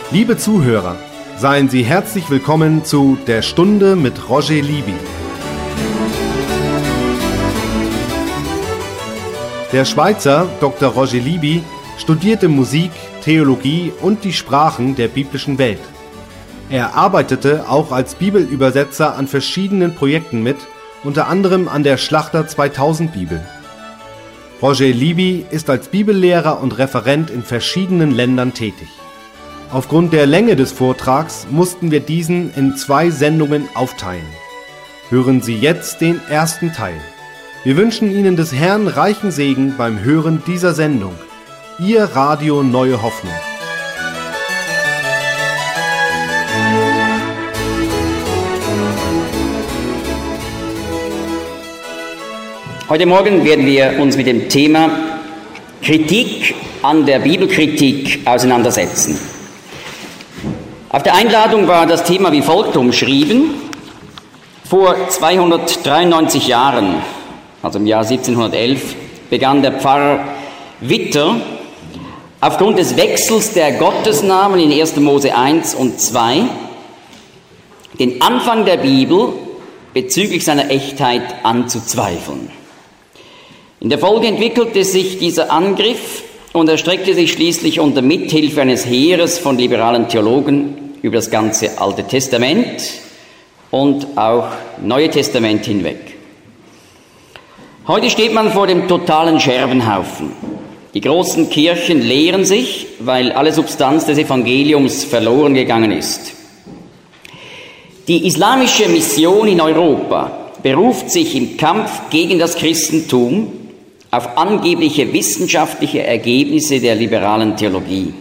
Liebe Zuhörer, seien Sie herzlich willkommen zu Der Stunde mit Roger Libby. Der Schweizer Dr. Roger Libby studierte Musik, Theologie und die Sprachen der biblischen Welt. Er arbeitete auch als Bibelübersetzer an verschiedenen Projekten mit, unter anderem an der Schlachter 2000 Bibel. Roger Libby ist als Bibellehrer und Referent in verschiedenen Ländern tätig. Aufgrund der Länge des Vortrags mussten wir diesen in 2 Sendungen aufteilen. Hören Sie jetzt den ersten Teil. Wir wünschen Ihnen des Herrn reichen Segen beim Hören dieser Sendung. Ihr Radio Neue Hoffnung. Heute Morgen werden wir uns mit dem Thema Kritik an der Bibelkritik auseinandersetzen. Auf der Einladung war das Thema wie folgt umschrieben: Vor 293 Jahren, also im Jahr 1711, begann der Pfarrer Witter aufgrund des Wechsels der Gottesnamen in 1. Mose 1 und 2 den Anfang der Bibel bezüglich seiner Echtheit anzuzweifeln. In der Folge entwickelte sich dieser Angriff und erstreckte sich schließlich unter Mithilfe eines Heeres von liberalen Theologen über das ganze Alte Testament und auch Neue Testament hinweg. Heute steht man vor dem totalen Scherbenhaufen. Die großen Kirchen leeren sich, weil alle Substanz des Evangeliums verloren gegangen ist. Die islamische Mission in Europa beruft sich im Kampf gegen das Christentum auf angebliche wissenschaftliche Ergebnisse der liberalen Theologie.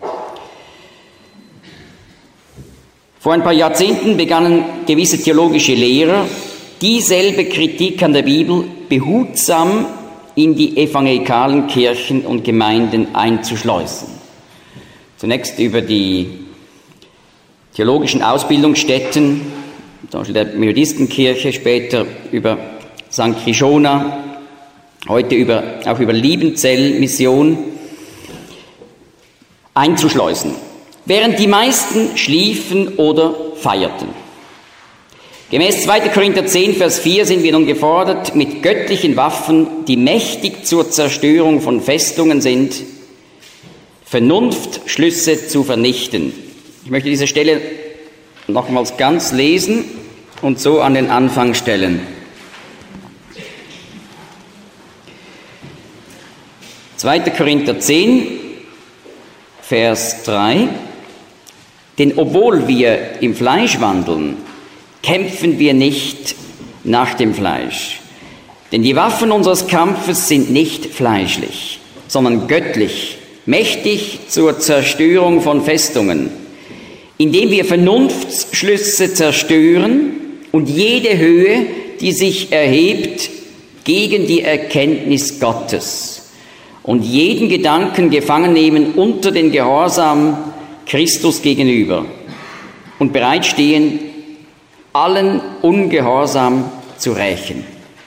Vor ein paar Jahrzehnten begannen gewisse theologische Lehrer, dieselbe Kritik an der Bibel behutsam in die evangelikalen Kirchen und Gemeinden einzuschleusen. Zunächst über die theologischen Ausbildungsstätten, zum Beispiel der Methodistenkirche, später über St. Krishona, heute auch über Liebenzell-Mission einzuschleusen, während die meisten schliefen oder feierten. Gemäß 2. Korinther 10, Vers 4 sind wir nun gefordert, mit göttlichen Waffen, die mächtig zur Zerstörung von Festungen sind, Vernunftschlüsse zu vernichten. Ich möchte diese Stelle nochmals ganz lesen und so an den Anfang stellen. 2. Korinther 10, Vers 3. Denn obwohl wir im Fleisch wandeln, kämpfen wir nicht nach dem Fleisch. Denn die Waffen unseres Kampfes sind nicht fleischlich, sondern göttlich, mächtig zur Zerstörung von Festungen, indem wir Vernunftsschlüsse zerstören und jede Höhe, die sich erhebt gegen die Erkenntnis Gottes, und jeden Gedanken gefangen nehmen unter den Gehorsam Christus gegenüber und bereitstehen, allen Ungehorsam zu rächen.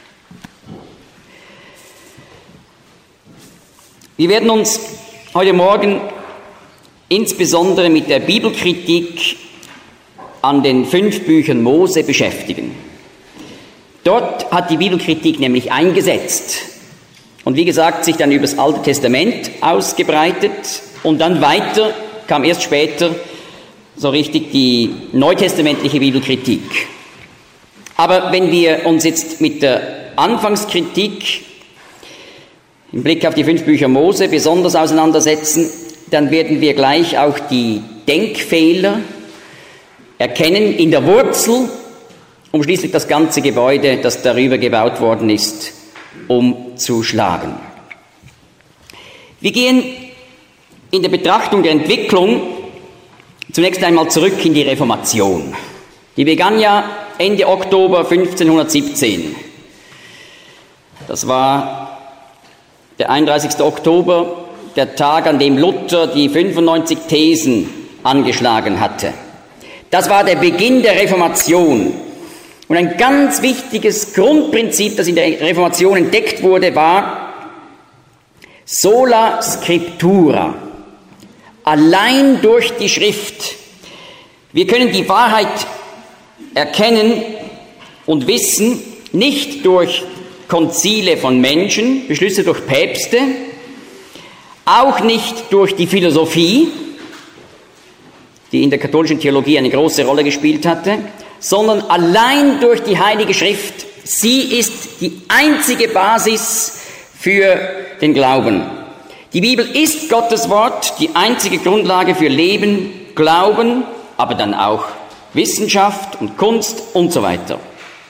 Wir werden uns heute Morgen insbesondere mit der Bibelkritik an den 5 Büchern Mose beschäftigen. Dort hat die Bibelkritik nämlich eingesetzt und wie gesagt sich dann über das Alte Testament ausgebreitet und dann weiter kam erst später so richtig die neutestamentliche Bibelkritik. Aber wenn wir uns jetzt mit der Anfangskritik im Blick auf die 5 Bücher Mose besonders auseinandersetzen, dann werden wir gleich auch die Denkfehler erkennen in der Wurzel, um schließlich das ganze Gebäude, das darüber gebaut worden ist, umzuschlagen. Wir gehen in der Betrachtung der Entwicklung zunächst einmal zurück in die Reformation. Die begann ja Ende Oktober 1517. Das war der 31. Oktober, der Tag, an dem Luther die 95 Thesen angeschlagen hatte. Das war der Beginn der Reformation. Und ein ganz wichtiges Grundprinzip, das in der Reformation entdeckt wurde, war sola scriptura. allein durch die Schrift. Wir können die Wahrheit erkennen und wissen, nicht durch Konzile von Menschen, Beschlüsse durch Päpste, auch nicht durch die Philosophie, die in der katholischen Theologie eine große Rolle gespielt hatte, sondern allein durch die Heilige Schrift. Sie ist die einzige Basis für den Glauben. Die Bibel ist Gottes Wort, die einzige Grundlage für Leben, Glauben, aber dann auch Wissenschaft und Kunst und so weiter.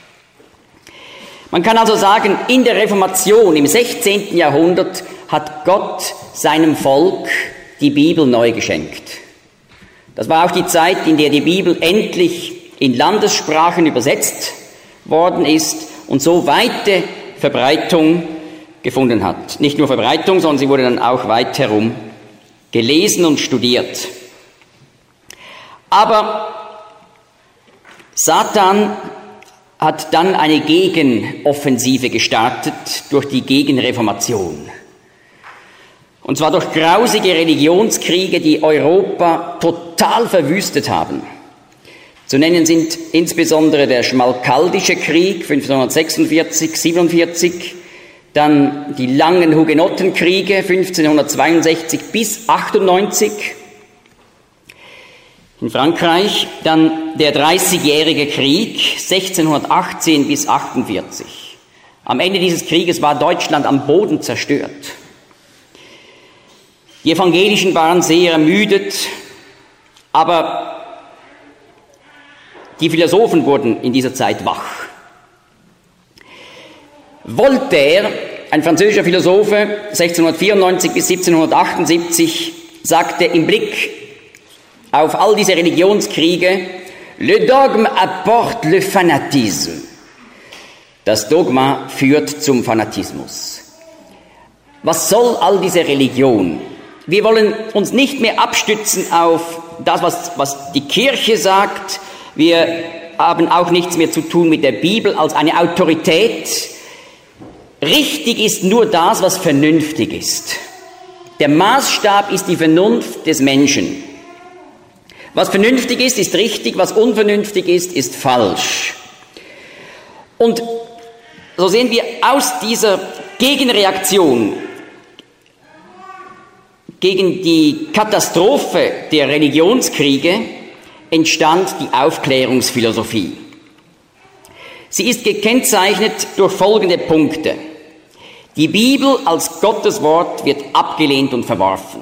Man kann also sagen, in der Reformation im 16. Jahrhundert hat Gott seinem Volk die Bibel neu geschenkt. Das war auch die Zeit, in der die Bibel endlich in Landessprachen übersetzt worden ist und so weite Verbreitung gefunden hat. Nicht nur Verbreitung, sondern sie wurde dann auch weit herum gelesen und studiert. Aber Satan hat dann eine Gegenoffensive gestartet durch die Gegenreformation. Und zwar durch grausige Religionskriege, die Europa total verwüstet haben. Zu nennen sind insbesondere der Schmalkaldische Krieg 1546-47, dann die langen Hugenottenkriege 1562 bis 98 in Frankreich, dann der 30-jährige Krieg 1618 bis 48. Am Ende dieses Krieges war Deutschland am Boden zerstört. Die Evangelischen waren sehr ermüdet, aber die Philosophen wurden in dieser Zeit wach. Voltaire, ein französischer Philosophe, 1694 bis 1778, sagte im Blick auf all diese Religionskriege, le dogme apporte le fanatisme. Das Dogma führt zum Fanatismus. Was soll all diese Religion? Wir wollen uns nicht mehr abstützen auf das, was die Kirche sagt. Wir haben auch nichts mehr zu tun mit der Bibel als eine Autorität. Richtig ist nur das, was vernünftig ist. Der Maßstab ist die Vernunft des Menschen. Was vernünftig ist, ist richtig, was unvernünftig ist falsch. Und so sehen wir aus dieser Gegenreaktion gegen die Katastrophe der Religionskriege entstand die Aufklärungsphilosophie. Sie ist gekennzeichnet durch folgende Punkte. Die Bibel als Gottes Wort wird abgelehnt und verworfen.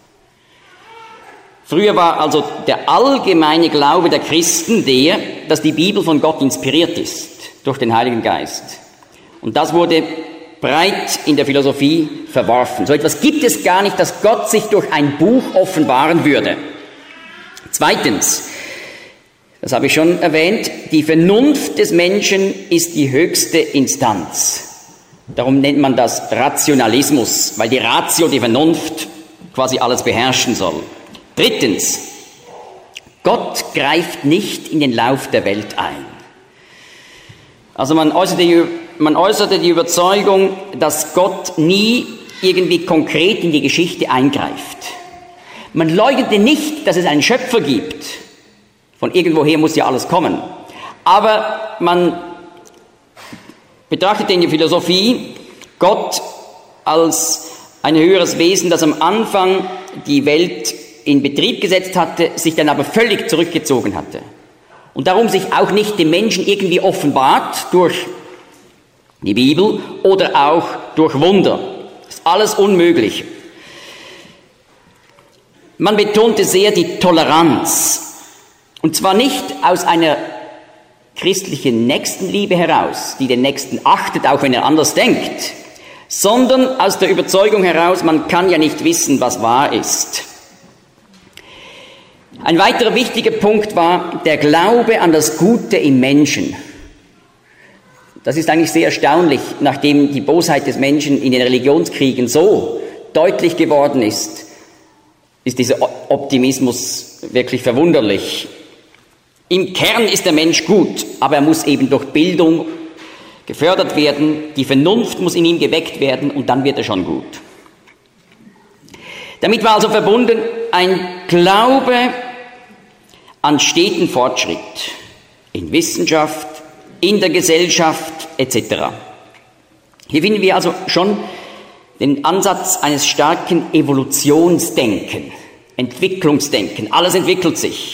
Früher war also der allgemeine Glaube der Christen der, dass die Bibel von Gott inspiriert ist, durch den Heiligen Geist. Und das wurde breit in der Philosophie verworfen. So etwas gibt es gar nicht, dass Gott sich durch ein Buch offenbaren würde. Zweitens, das habe ich schon erwähnt, die Vernunft des Menschen ist die höchste Instanz. Darum nennt man das Rationalismus, weil die Ratio, die Vernunft, quasi alles beherrschen soll. Drittens, Gott greift nicht in den Lauf der Welt ein. Also man äußerte die Überzeugung, dass Gott nie irgendwie konkret in die Geschichte eingreift. Man leugnete nicht, dass es einen Schöpfer gibt. Von irgendwoher muss ja alles kommen. Aber man betrachtete in der Philosophie Gott als ein höheres Wesen, das am Anfang die Welt in Betrieb gesetzt hatte, sich dann aber völlig zurückgezogen hatte. Und darum sich auch nicht dem Menschen irgendwie offenbart durch die Bibel oder auch durch Wunder. Das ist alles unmöglich. Man betonte sehr die Toleranz. Und zwar nicht aus einer christlichen Nächstenliebe heraus, die den Nächsten achtet, auch wenn er anders denkt, sondern aus der Überzeugung heraus, man kann ja nicht wissen, was wahr ist. Ein weiterer wichtiger Punkt war der Glaube an das Gute im Menschen. Das ist eigentlich sehr erstaunlich, nachdem die Bosheit des Menschen in den Religionskriegen so deutlich geworden ist dieser Optimismus wirklich verwunderlich. Im Kern ist der Mensch gut, aber er muss eben durch Bildung gefördert werden, die Vernunft muss in ihm geweckt werden und dann wird er schon gut. Damit war also verbunden ein Glaube an steten Fortschritt in Wissenschaft, in der Gesellschaft etc. Hier finden wir also schon den Ansatz eines starken Evolutionsdenken, Entwicklungsdenken. Alles entwickelt sich.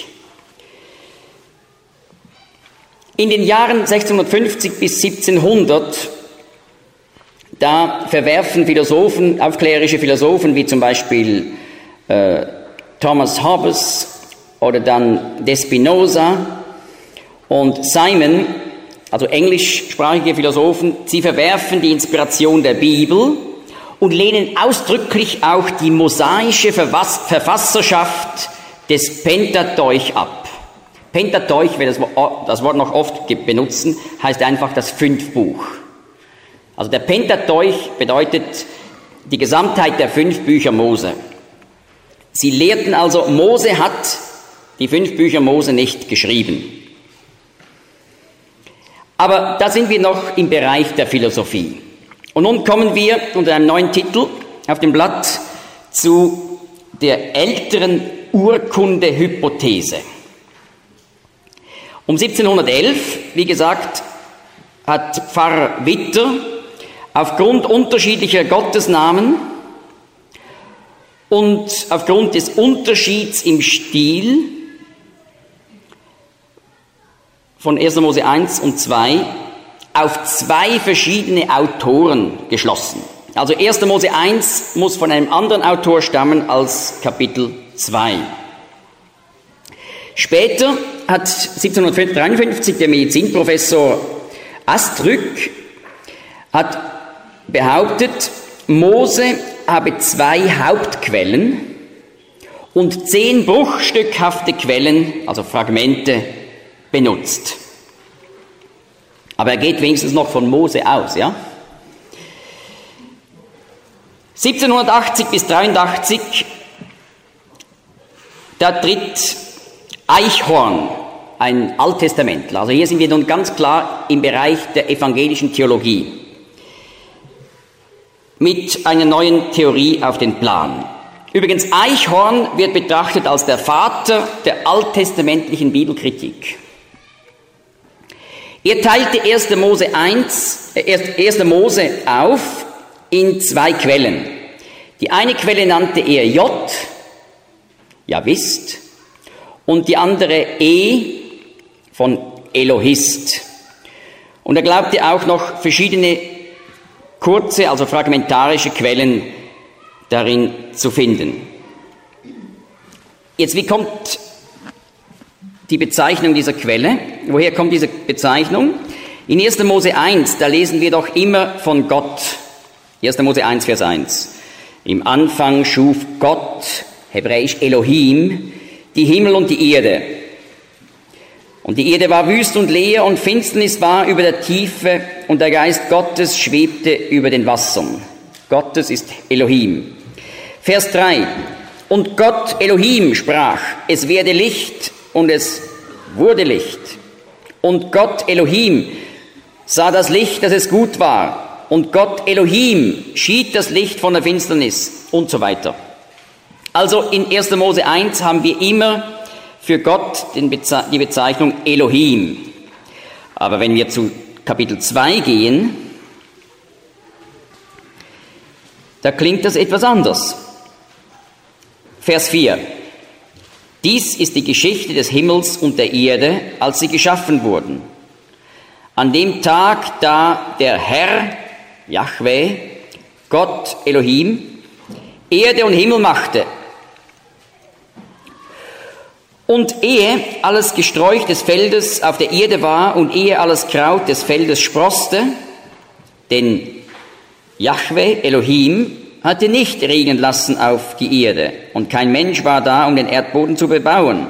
In den Jahren 1650 bis 1700, da verwerfen Philosophen, aufklärische Philosophen wie zum Beispiel Thomas Hobbes oder dann de Spinoza und Simon, also englischsprachige Philosophen, sie verwerfen die Inspiration der Bibel und lehnen ausdrücklich auch die mosaische Verfasserschaft des Pentateuch ab. Pentateuch, wir das Wort noch oft benutzen, heißt einfach das Fünfbuch. Also der Pentateuch bedeutet die Gesamtheit der 5 Bücher Mose. Sie lehrten also, Mose hat die 5 Bücher Mose nicht geschrieben. Aber da sind wir noch im Bereich der Philosophie. Und nun kommen wir unter einem neuen Titel auf dem Blatt zu der älteren Urkundehypothese. Um 1711, wie gesagt, hat Pfarrer Witter aufgrund unterschiedlicher Gottesnamen und aufgrund des Unterschieds im Stil von 1. Mose 1 und 2 auf 2 verschiedene Autoren geschlossen. Also 1. Mose 1 muss von einem anderen Autor stammen als Kapitel 2. Später hat 1753 der Medizinprofessor Astrück hat behauptet, Mose habe 2 Hauptquellen und 10 bruchstückhafte Quellen, also Fragmente, benutzt. Aber er geht wenigstens noch von Mose aus, ja? 1780 bis 83, da tritt Eichhorn, ein Alttestamentler. Also hier sind wir nun ganz klar im Bereich der evangelischen Theologie, mit einer neuen Theorie auf den Plan. Übrigens, Eichhorn wird betrachtet als der Vater der alttestamentlichen Bibelkritik. Er teilte 1. Mose auf in 2 Quellen. Die eine Quelle nannte er J, Jahwist, und die andere E von Elohist. Und er glaubte auch noch verschiedene kurze, also fragmentarische Quellen darin zu finden. Jetzt, wie kommt die Bezeichnung dieser Quelle? Woher kommt diese Bezeichnung? In 1. Mose 1, da lesen wir doch immer von Gott. 1. Mose 1, Vers 1. Im Anfang schuf Gott, hebräisch Elohim, die Himmel und die Erde. Und die Erde war wüst und leer und Finsternis war über der Tiefe und der Geist Gottes schwebte über den Wassern. Gottes ist Elohim. Vers 3. Und Gott Elohim sprach, es werde Licht und es wurde Licht. Und Gott Elohim sah das Licht, dass es gut war. Und Gott Elohim schied das Licht von der Finsternis und so weiter. Also in 1. Mose 1 haben wir immer für Gott die Bezeichnung Elohim. Aber wenn wir zu Kapitel 2 gehen, da klingt das etwas anders. Vers 4. Dies ist die Geschichte des Himmels und der Erde, als sie geschaffen wurden. An dem Tag, da der Herr, Jahwe, Gott Elohim, Erde und Himmel machte. Und ehe alles Gesträuch des Feldes auf der Erde war und ehe alles Kraut des Feldes sproßte, denn Jahwe, Elohim, hatte nicht regnen lassen auf die Erde und kein Mensch war da, um den Erdboden zu bebauen.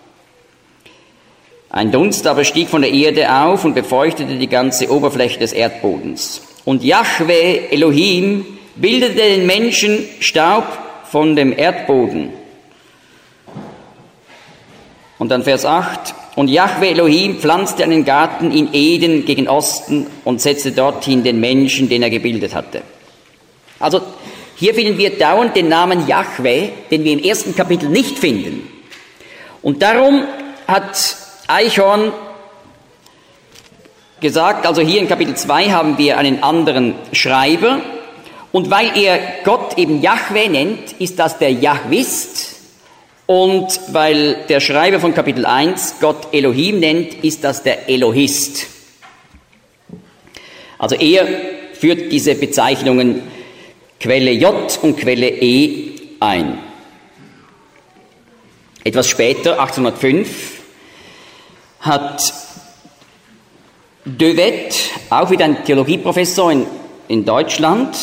Ein Dunst aber stieg von der Erde auf und befeuchtete die ganze Oberfläche des Erdbodens. Und Jahwe, Elohim, bildete den Menschen Staub von dem Erdboden. Und dann Vers 8. Und Jahwe Elohim pflanzte einen Garten in Eden gegen Osten und setzte dorthin den Menschen, den er gebildet hatte. Also Hier finden wir dauernd den Namen Jahwe, den wir im ersten Kapitel nicht finden. Und darum hat Eichhorn gesagt, also hier in Kapitel 2 haben wir einen anderen Schreiber. Und weil er Gott eben Jahwe nennt, ist das der Jahwist. Und weil der Schreiber von Kapitel 1 Gott Elohim nennt, ist das der Elohist. Also er führt diese Bezeichnungen Quelle J und Quelle E ein. Etwas später, 1805, hat De Wet, auch wieder ein Theologieprofessor in Deutschland,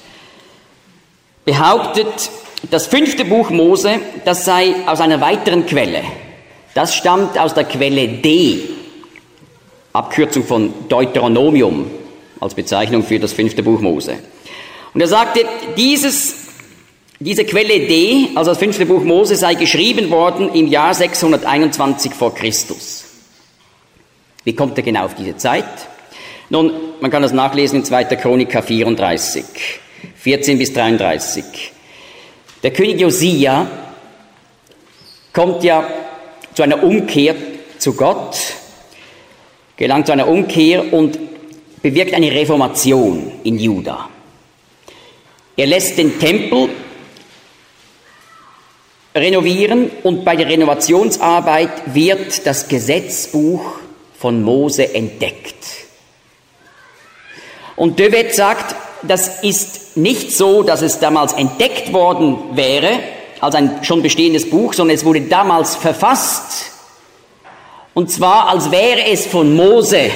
behauptet, das 5. Buch Mose, das sei aus einer weiteren Quelle. Das stammt aus der Quelle D, Abkürzung von Deuteronomium, als Bezeichnung für das 5. Buch Mose. Und er sagte, diese Quelle D, also das 5. Buch Mose, sei geschrieben worden im Jahr 621 vor Christus. Wie kommt er genau auf diese Zeit? Nun, man kann das nachlesen in 2. Chronika 34, 14 bis 33. Der König Josia kommt ja zu einer Umkehr zu Gott, gelangt zu einer Umkehr und bewirkt eine Reformation in Juda. Er lässt den Tempel renovieren und bei der Renovationsarbeit wird das Gesetzbuch von Mose entdeckt. Und De Wet sagt, das ist nicht so, dass es damals entdeckt worden wäre, als ein schon bestehendes Buch, sondern es wurde damals verfasst. Und zwar, als wäre es von Mose.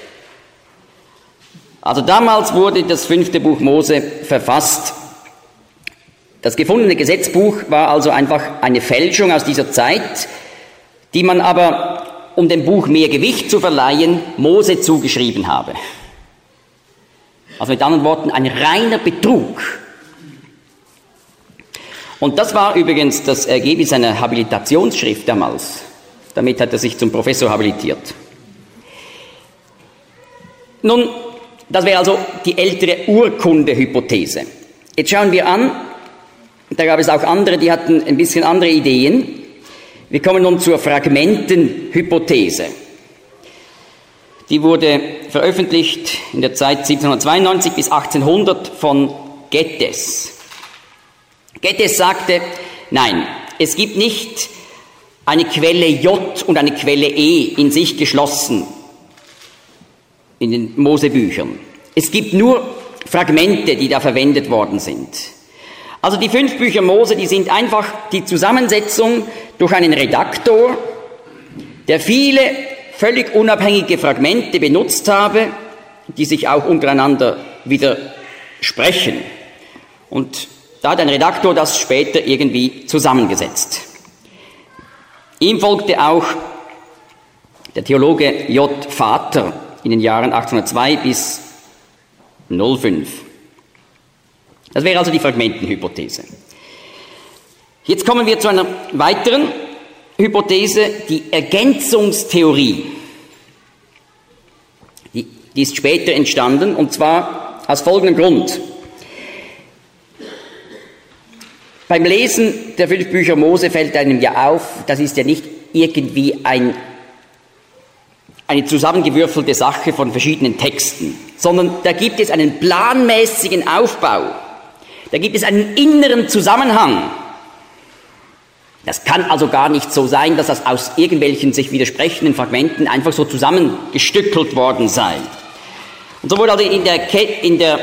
Also damals wurde das 5. Buch Mose verfasst. Das gefundene Gesetzbuch war also einfach eine Fälschung aus dieser Zeit, die man aber, um dem Buch mehr Gewicht zu verleihen, Mose zugeschrieben habe. Also mit anderen Worten, ein reiner Betrug. Und das war übrigens das Ergebnis einer Habilitationsschrift damals. Damit hat er sich zum Professor habilitiert. Nun, das wäre also die ältere Urkunde-Hypothese. Jetzt schauen wir an, da gab es auch andere, die hatten ein bisschen andere Ideen. Wir kommen nun zur Fragmentenhypothese. Die wurde veröffentlicht in der Zeit 1792 bis 1800 von Gettys. Gettys sagte, nein, es gibt nicht eine Quelle J und eine Quelle E in sich geschlossen in den Mosebüchern. Es gibt nur Fragmente, die da verwendet worden sind. Also die 5 Bücher Mose, die sind einfach die Zusammensetzung durch einen Redaktor, der viele völlig unabhängige Fragmente benutzt habe, die sich auch untereinander widersprechen. Und da hat ein Redaktor das später irgendwie zusammengesetzt. Ihm folgte auch der Theologe J. Vater in den Jahren 1802 bis 05. Das wäre also die Fragmentenhypothese. Jetzt kommen wir zu einer weiteren Hypothese, die Ergänzungstheorie. Die ist später entstanden, und zwar aus folgendem Grund. Beim Lesen der 5 Bücher Mose fällt einem ja auf, das ist ja nicht irgendwie eine zusammengewürfelte Sache von verschiedenen Texten, sondern da gibt es einen planmäßigen Aufbau, da gibt es einen inneren Zusammenhang. Das kann also gar nicht so sein, dass das aus irgendwelchen sich widersprechenden Fragmenten einfach so zusammengestückelt worden sei. Und so wurde also in der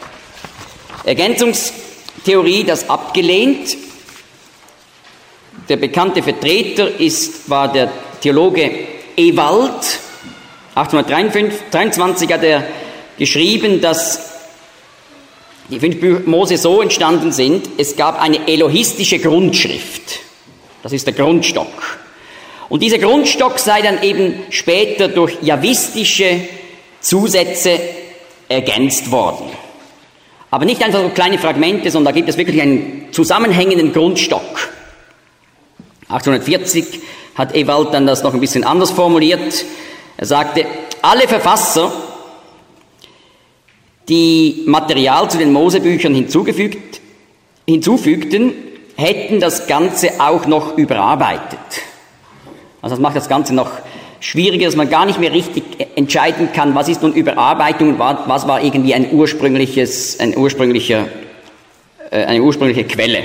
Ergänzungstheorie das abgelehnt. Der bekannte Vertreter war der Theologe Ewald. 1823 hat er geschrieben, dass die 5 Bücher Mose so entstanden sind, es gab eine elohistische Grundschrift. Das ist der Grundstock. Und dieser Grundstock sei dann eben später durch jahwistische Zusätze ergänzt worden. Aber nicht einfach so kleine Fragmente, sondern da gibt es wirklich einen zusammenhängenden Grundstock. 1840 hat Ewald dann das noch ein bisschen anders formuliert. Er sagte, alle Verfasser, die Material zu den Mosebüchern hinzugefügt hinzufügten, hätten das Ganze auch noch überarbeitet. Also das macht das Ganze noch schwieriger, dass man gar nicht mehr richtig entscheiden kann, was ist nun Überarbeitung und was war irgendwie eine ursprüngliche Quelle.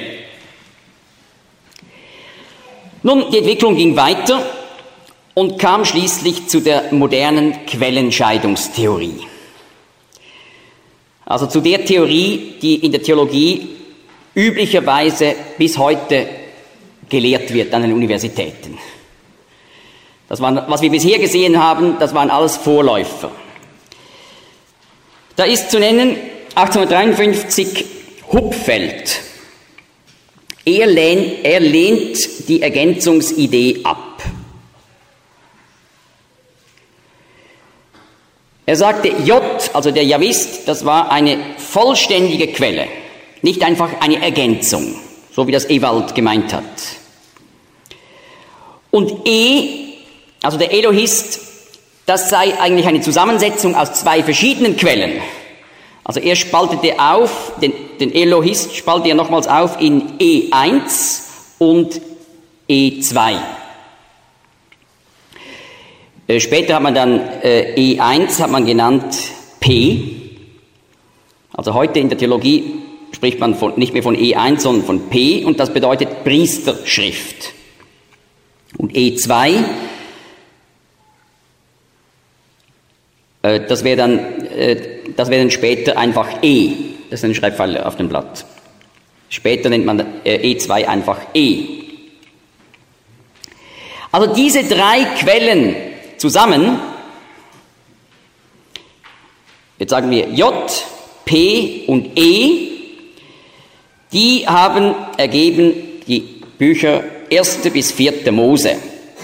Nun, die Entwicklung ging weiter und kam schließlich zu der modernen Quellenscheidungstheorie. Also zu der Theorie, die in der Theologie üblicherweise bis heute gelehrt wird an den Universitäten. Das waren, was wir bisher gesehen haben, das waren alles Vorläufer. Da ist zu nennen 1853 Hupfeld. Er lehnt die Ergänzungsidee ab. Er sagte, J, also der Javist, das war eine vollständige Quelle, nicht einfach eine Ergänzung, so wie das Ewald gemeint hat. Und E, also der Elohist, das sei eigentlich eine Zusammensetzung aus zwei verschiedenen Quellen. Also er spaltete auf, den Elohist spaltete er nochmals auf in E1 und E2. Später hat man dann E1 hat man genannt P. Also heute in der Theologie spricht man nicht mehr von E1, sondern von P und das bedeutet Priesterschrift. Und E2, das wäre dann später einfach E. Das ist ein Schreibfehler auf dem Blatt. Später nennt man E2 einfach E. Also diese drei Quellen zusammen, jetzt sagen wir J, P und E, die haben ergeben die Bücher 1. bis 4. Mose.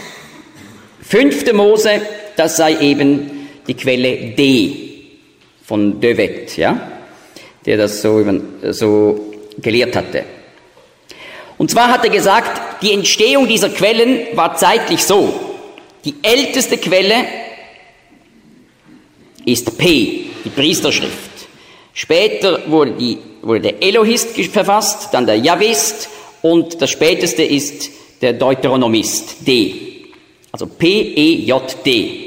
5. Mose, das sei eben die Quelle D von De Wet, ja, der das so gelehrt hatte. Und zwar hat er gesagt, die Entstehung dieser Quellen war zeitlich so. Die älteste Quelle ist P, die Priesterschrift. Später wurde der Elohist verfasst, dann der Javist und das späteste ist der Deuteronomist, D. Also P-E-J-D.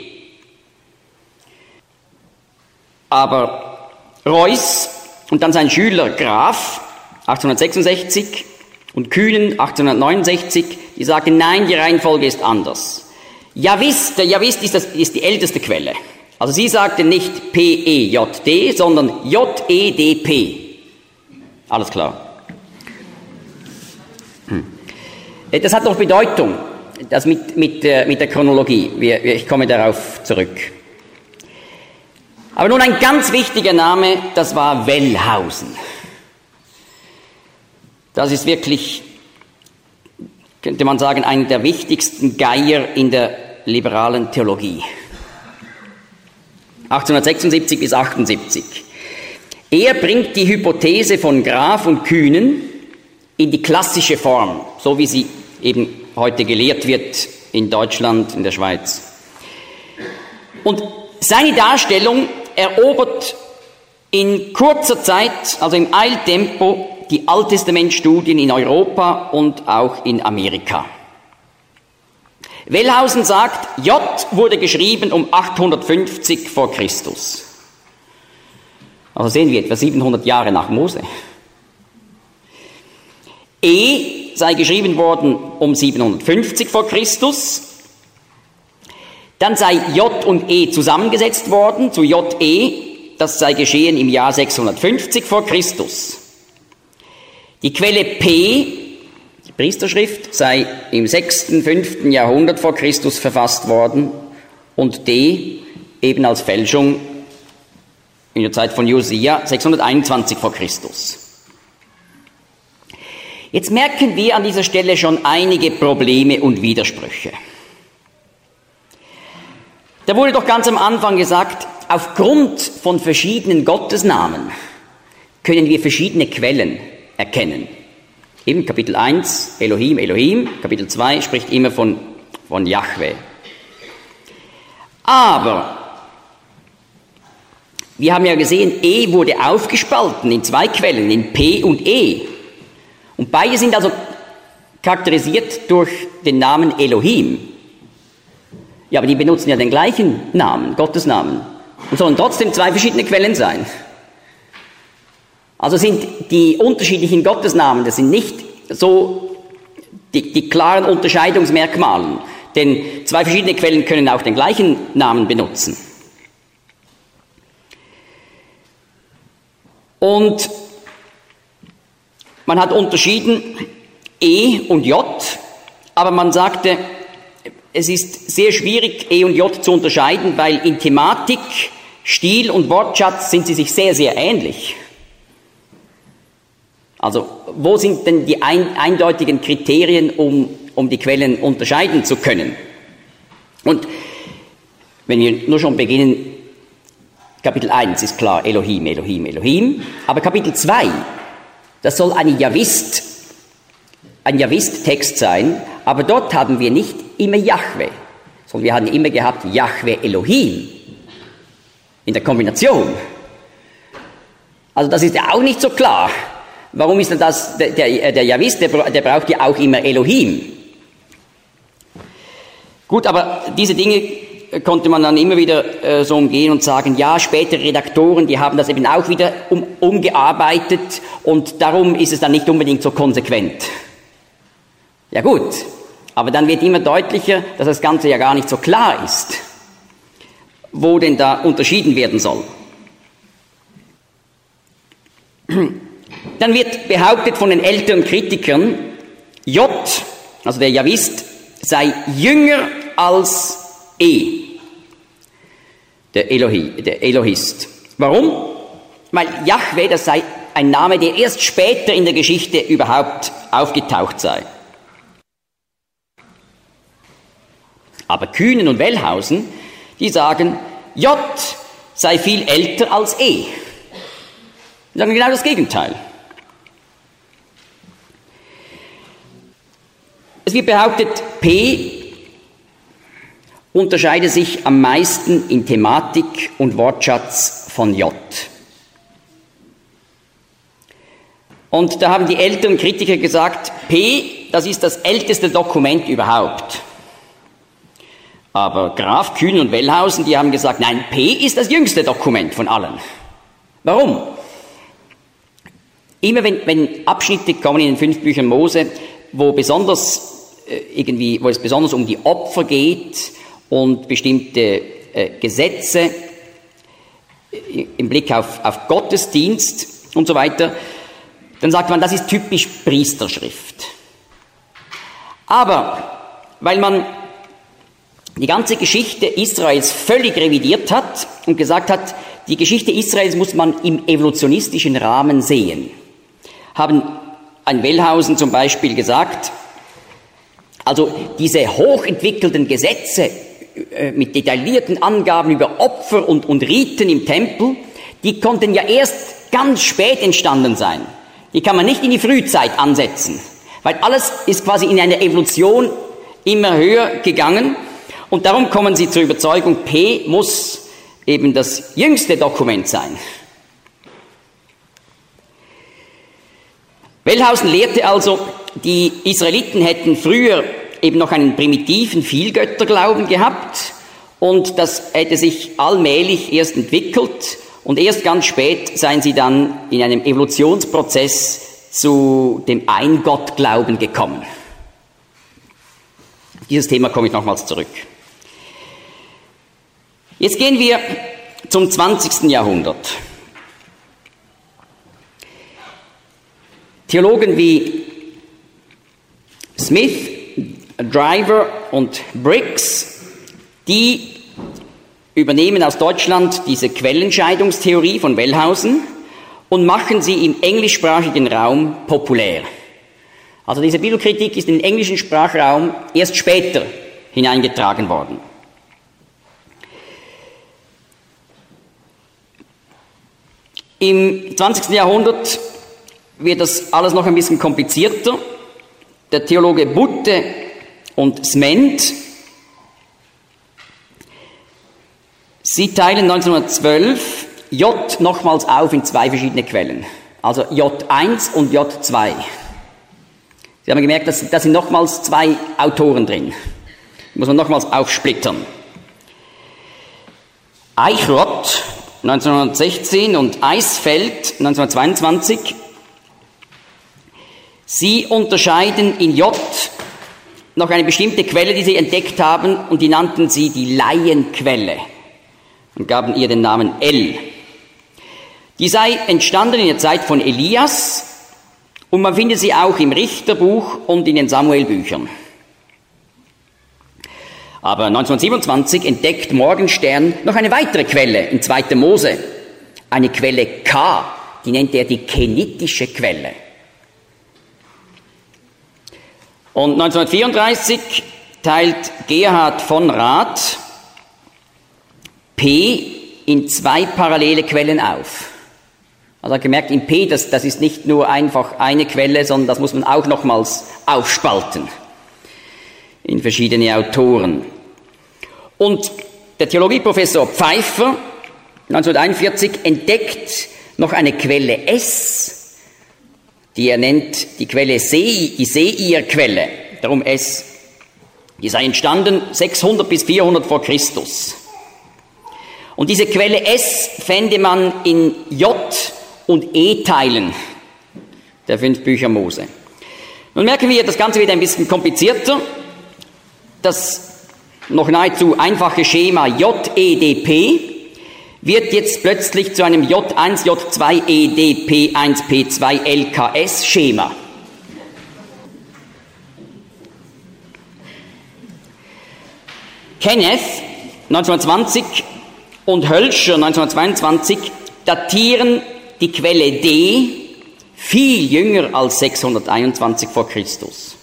Aber Reuß und dann sein Schüler Graf 1866 und Kühnen 1869, die sagten, nein, die Reihenfolge ist anders. Javist, der Javist ist die älteste Quelle. Also sie sagten nicht P-E-J-D, sondern J-E-D-P. Alles klar. Das hat noch Bedeutung, das mit der Chronologie. Ich komme darauf zurück. Aber nun ein ganz wichtiger Name, das war Wellhausen. Das ist wirklich, könnte man sagen, einer der wichtigsten Geier in der liberalen Theologie. 1876 bis 78. Er bringt die Hypothese von Graf und Kühnen in die klassische Form, so wie sie eben heute gelehrt wird in Deutschland, in der Schweiz. Und seine Darstellung erobert in kurzer Zeit, also im Eiltempo, die Alttestamentstudien in Europa und auch in Amerika. Wellhausen sagt, J wurde geschrieben um 850 vor Christus. Also sehen wir etwa 700 Jahre nach Mose. E sei geschrieben worden um 750 vor Christus. Dann sei J und E zusammengesetzt worden zu JE. Das sei geschehen im Jahr 650 vor Christus. Die Quelle P, die Priesterschrift, sei im 6., 5. Jahrhundert vor Christus verfasst worden und D eben als Fälschung in der Zeit von Josia 621 vor Christus. Jetzt merken wir an dieser Stelle schon einige Probleme und Widersprüche. Da wurde doch ganz am Anfang gesagt, aufgrund von verschiedenen Gottesnamen können wir verschiedene Quellen erkennen. Eben Kapitel 1, Elohim, Elohim, Kapitel 2 spricht immer von Jahwe. Aber wir haben ja gesehen, E wurde aufgespalten in zwei Quellen, in P und E. Und beide sind also charakterisiert durch den Namen Elohim. Ja, aber die benutzen ja den gleichen Namen, Gottes Namen, und sollen trotzdem zwei verschiedene Quellen sein. Also sind die unterschiedlichen Gottesnamen, das sind nicht so die klaren Unterscheidungsmerkmale, denn zwei verschiedene Quellen können auch den gleichen Namen benutzen. Und man hat unterschieden E und J, aber man sagte, es ist sehr schwierig, E und J zu unterscheiden, weil in Thematik, Stil und Wortschatz sind sie sich sehr, sehr ähnlich. Also, wo sind denn die eindeutigen Kriterien, um die Quellen unterscheiden zu können? Und wenn wir nur schon beginnen, Kapitel 1 ist klar, Elohim, Elohim, Elohim, aber Kapitel 2, das soll ein Javist-Text sein, aber dort haben wir nicht immer Jahwe, sondern wir haben immer gehabt Jahwe Elohim in der Kombination. Also das ist ja auch nicht so klar. Warum ist denn das, der Javist, der braucht ja auch immer Elohim. Gut, aber diese Dinge konnte man dann immer wieder so umgehen und sagen, ja, spätere Redaktoren, die haben das eben auch wieder umgearbeitet und darum ist es dann nicht unbedingt so konsequent. Ja gut, aber dann wird immer deutlicher, dass das Ganze ja gar nicht so klar ist, wo denn da unterschieden werden soll. Dann wird behauptet von den älteren Kritikern, J, also der Javist, sei jünger als E, der Elohist. Warum? Weil Jahwe, das sei ein Name, der erst später in der Geschichte überhaupt aufgetaucht sei. Aber Kühnen und Wellhausen, die sagen, J sei viel älter als E. Die sagen genau das Gegenteil. Es wird behauptet, P unterscheide sich am meisten in Thematik und Wortschatz von J. Und da haben die älteren Kritiker gesagt, P, das ist das älteste Dokument überhaupt. Aber Graf, Kühn und Wellhausen, die haben gesagt, nein, P ist das jüngste Dokument von allen. Warum? Immer wenn Abschnitte kommen in den 5 Büchern Mose, wo es besonders um die Opfer geht und bestimmte Gesetze im Blick auf Gottesdienst und so weiter, dann sagt man, das ist typisch Priesterschrift. Aber weil man die ganze Geschichte Israels völlig revidiert hat und gesagt hat, die Geschichte Israels muss man im evolutionistischen Rahmen sehen, haben ein Wellhausen zum Beispiel gesagt, also diese hochentwickelten Gesetze mit detaillierten Angaben über Opfer und Riten im Tempel, die konnten ja erst ganz spät entstanden sein. Die kann man nicht in die Frühzeit ansetzen, weil alles ist quasi in einer Evolution immer höher gegangen und darum kommen sie zur Überzeugung, P muss eben das jüngste Dokument sein. Wellhausen lehrte also, die Israeliten hätten früher eben noch einen primitiven Vielgötterglauben gehabt und das hätte sich allmählich erst entwickelt und erst ganz spät seien sie dann in einem Evolutionsprozess zu dem Eingottglauben gekommen. Auf dieses Thema komme ich nochmals zurück. Jetzt gehen wir zum 20. Jahrhundert. Theologen wie Smith, Driver und Briggs, die übernehmen aus Deutschland diese Quellenscheidungstheorie von Wellhausen und machen sie im englischsprachigen Raum populär. Also diese Bibelkritik ist in den englischen Sprachraum erst später hineingetragen worden. Im 20. Jahrhundert wird das alles noch ein bisschen komplizierter. Der Theologe Butte und Sment, sie teilen 1912 J nochmals auf in 2 verschiedene Quellen. Also J1 und J2. Sie haben gemerkt, da sind nochmals 2 Autoren drin. Muss man nochmals aufsplittern. Eichrott 1916 und Eisfeld 1922. Sie unterscheiden in J noch eine bestimmte Quelle, die sie entdeckt haben, und die nannten sie die Laienquelle und gaben ihr den Namen L. Die sei entstanden in der Zeit von Elias und man findet sie auch im Richterbuch und in den Samuelbüchern. Aber 1927 entdeckt Morgenstern noch eine weitere Quelle in 2. Mose, eine Quelle K, die nennt er die kenitische Quelle. Und 1934 teilt Gerhard von Rath P in 2 parallele Quellen auf. Also er hat gemerkt, in P, das ist nicht nur einfach eine Quelle, sondern das muss man auch nochmals aufspalten in verschiedene Autoren. Und der Theologieprofessor Pfeiffer 1941 entdeckt noch eine Quelle S, die er nennt die Quelle die Seir-Quelle, darum S. Die sei entstanden 600 bis 400 vor Christus. Und diese Quelle S fände man in J und E-Teilen der 5 Bücher Mose. Nun merken wir, das Ganze wird ein bisschen komplizierter. Das noch nahezu einfache Schema JEDP wird jetzt plötzlich zu einem J1, J2, EDP1, P2, LKS Schema. Kenneth 1920 und Hölscher 1922 datieren die Quelle D viel jünger als 621 vor Christus.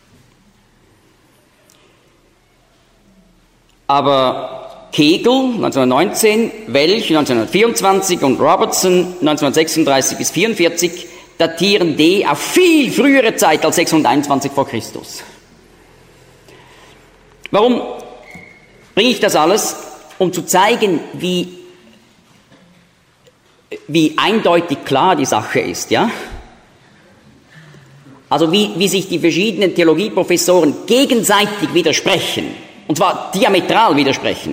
Aber Kegel 1919, Welch 1924 und Robertson 1936 bis 44 datieren D auf viel frühere Zeit als 621 vor Christus. Warum bringe ich das alles? Um zu zeigen, wie eindeutig klar die Sache ist, ja? Also wie sich die verschiedenen Theologieprofessoren gegenseitig widersprechen. Und zwar diametral widersprechen.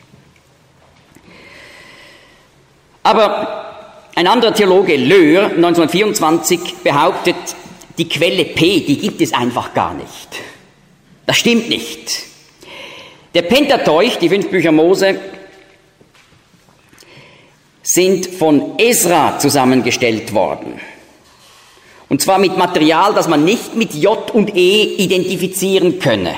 Aber ein anderer Theologe, Löhr, 1924, behauptet, die Quelle P, die gibt es einfach gar nicht. Das stimmt nicht. Der Pentateuch, die 5 Bücher Mose, sind von Esra zusammengestellt worden. Und zwar mit Material, das man nicht mit J und E identifizieren könne.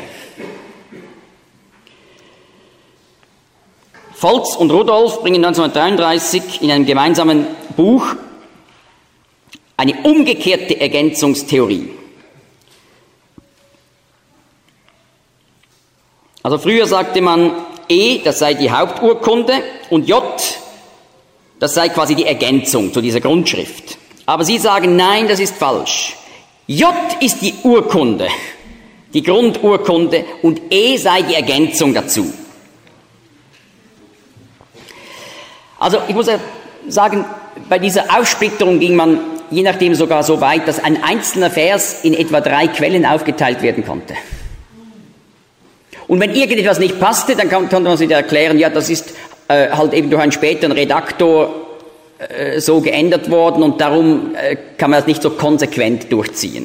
Volz und Rudolf bringen 1933 in einem gemeinsamen Buch eine umgekehrte Ergänzungstheorie. Also früher sagte man, E, das sei die Haupturkunde, und J, das sei quasi die Ergänzung zu dieser Grundschrift. Aber sie sagen, nein, das ist falsch. J ist die Urkunde, die Grundurkunde, und E sei die Ergänzung dazu. Also ich muss ja sagen, bei dieser Aufsplitterung ging man je nachdem sogar so weit, dass ein einzelner Vers in etwa 3 Quellen aufgeteilt werden konnte. Und wenn irgendetwas nicht passte, dann konnte man sich erklären, ja, das ist halt eben durch einen späteren Redaktor so geändert worden und darum kann man das nicht so konsequent durchziehen.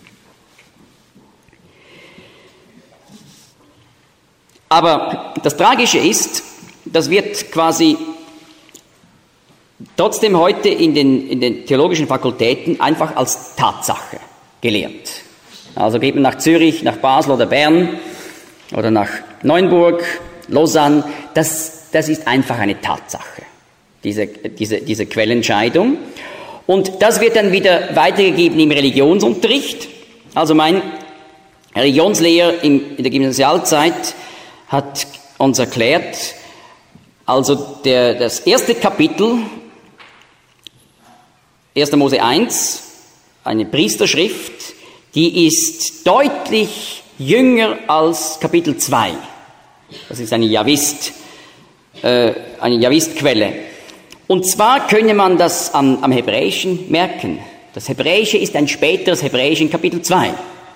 Aber das Tragische ist, das wird quasi trotzdem heute in den theologischen Fakultäten einfach als Tatsache gelehrt. Also geht man nach Zürich, nach Basel oder Bern oder nach Neuenburg, Lausanne, das ist einfach eine Tatsache, diese Quellenscheidung. Und das wird dann wieder weitergegeben im Religionsunterricht. Also mein Religionslehrer in der Gymnasialzeit hat uns erklärt, also das erste Kapitel, 1. Mose 1, eine Priesterschrift, die ist deutlich jünger als Kapitel 2. Das ist eine Javist-Quelle. Und zwar könne man das am Hebräischen merken. Das Hebräische ist ein späteres Hebräisch in Kapitel 2.